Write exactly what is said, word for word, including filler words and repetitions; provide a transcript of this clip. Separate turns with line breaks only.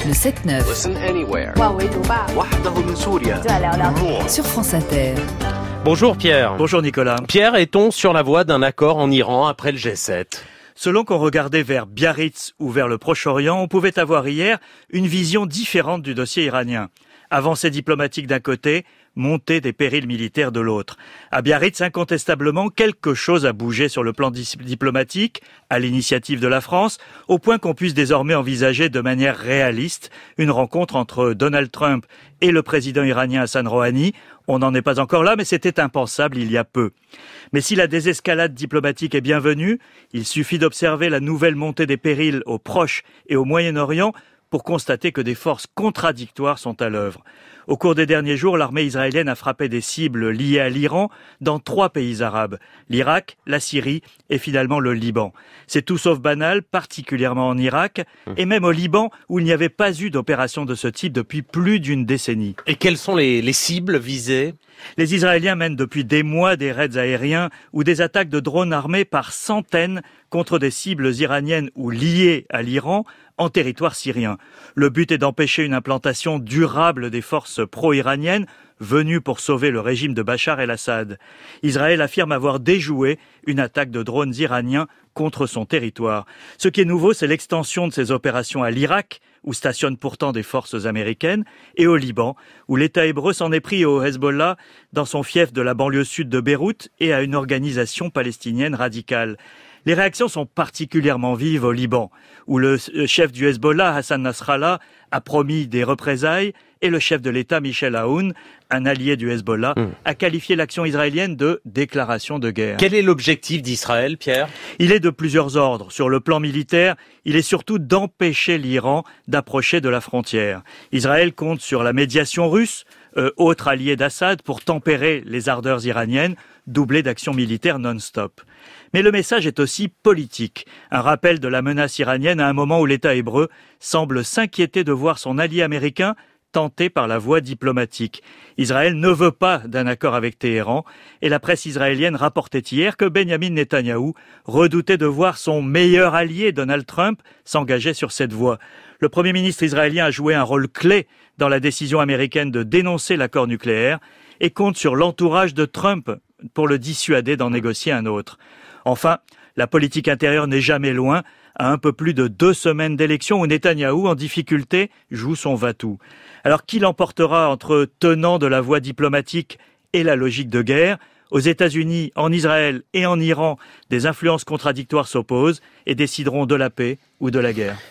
Le sept neuf.
Listen anywhere.
万维读吧，
وحده من سوريا.
就来聊聊。
Sur France Inter.
Bonjour Pierre.
Bonjour Nicolas.
Pierre, est-on sur la voie d'un accord en Iran après le G sept ?
Selon qu'on regardait vers Biarritz ou vers le Proche-Orient, on pouvait avoir hier une vision différente du dossier iranien. Avancée diplomatique d'un côté, montée des périls militaires de l'autre. À Biarritz, incontestablement, quelque chose a bougé sur le plan di- diplomatique, à l'initiative de la France, au point qu'on puisse désormais envisager de manière réaliste une rencontre entre Donald Trump et le président iranien Hassan Rouhani. On n'en est pas encore là, mais c'était impensable il y a peu. Mais si la désescalade diplomatique est bienvenue, il suffit d'observer la nouvelle montée des périls au Proche et au Moyen-Orient pour constater que des forces contradictoires sont à l'œuvre. Au cours des derniers jours, l'armée israélienne a frappé des cibles liées à l'Iran dans trois pays arabes, l'Irak, la Syrie et finalement le Liban. C'est tout sauf banal, particulièrement en Irak, et même au Liban où il n'y avait pas eu d'opération de ce type depuis plus d'une décennie.
Et quelles sont les, les cibles visées ?
Les Israéliens mènent depuis des mois des raids aériens ou des attaques de drones armés par centaines contre des cibles iraniennes ou liées à l'Iran en territoire syrien. Le but est d'empêcher une implantation durable des forces pro-iraniennes venues pour sauver le régime de Bachar el-Assad. Israël affirme avoir déjoué une attaque de drones iraniens contre son territoire. Ce qui est nouveau, c'est l'extension de ces opérations à l'Irak, où stationnent pourtant des forces américaines, et au Liban, où l'État hébreu s'en est pris au Hezbollah dans son fief de la banlieue sud de Beyrouth et à une organisation palestinienne radicale. Les réactions sont particulièrement vives au Liban, où le chef du Hezbollah, Hassan Nasrallah, a promis des représailles et le chef de l'État, Michel Aoun, un allié du Hezbollah, mmh. a qualifié l'action israélienne de déclaration de guerre.
Quel est l'objectif d'Israël, Pierre ?
Il est de plusieurs ordres. Sur le plan militaire, il est surtout d'empêcher l'Iran d'approcher de la frontière. Israël compte sur la médiation russe, euh, autre allié d'Assad, pour tempérer les ardeurs iraniennes, doublées d'actions militaires non-stop. Mais le message est aussi politique. Un rappel de la menace iranienne à un moment où l'État hébreu semble s'inquiéter de voir son allié américain tenté par la voie diplomatique. Israël ne veut pas d'un accord avec Téhéran et la presse israélienne rapportait hier que Benjamin Netanyahou redoutait de voir son meilleur allié, Donald Trump, s'engager sur cette voie. Le Premier ministre israélien a joué un rôle clé dans la décision américaine de dénoncer l'accord nucléaire et compte sur l'entourage de Trump pour le dissuader d'en négocier un autre. Enfin, la politique intérieure n'est jamais loin. À un peu plus de deux semaines d'élections où Netanyahou, en difficulté, joue son va-tout. Alors, qui l'emportera entre tenants de la voie diplomatique et la logique de guerre ? Aux États-Unis, en Israël et en Iran, des influences contradictoires s'opposent et décideront de la paix ou de la guerre.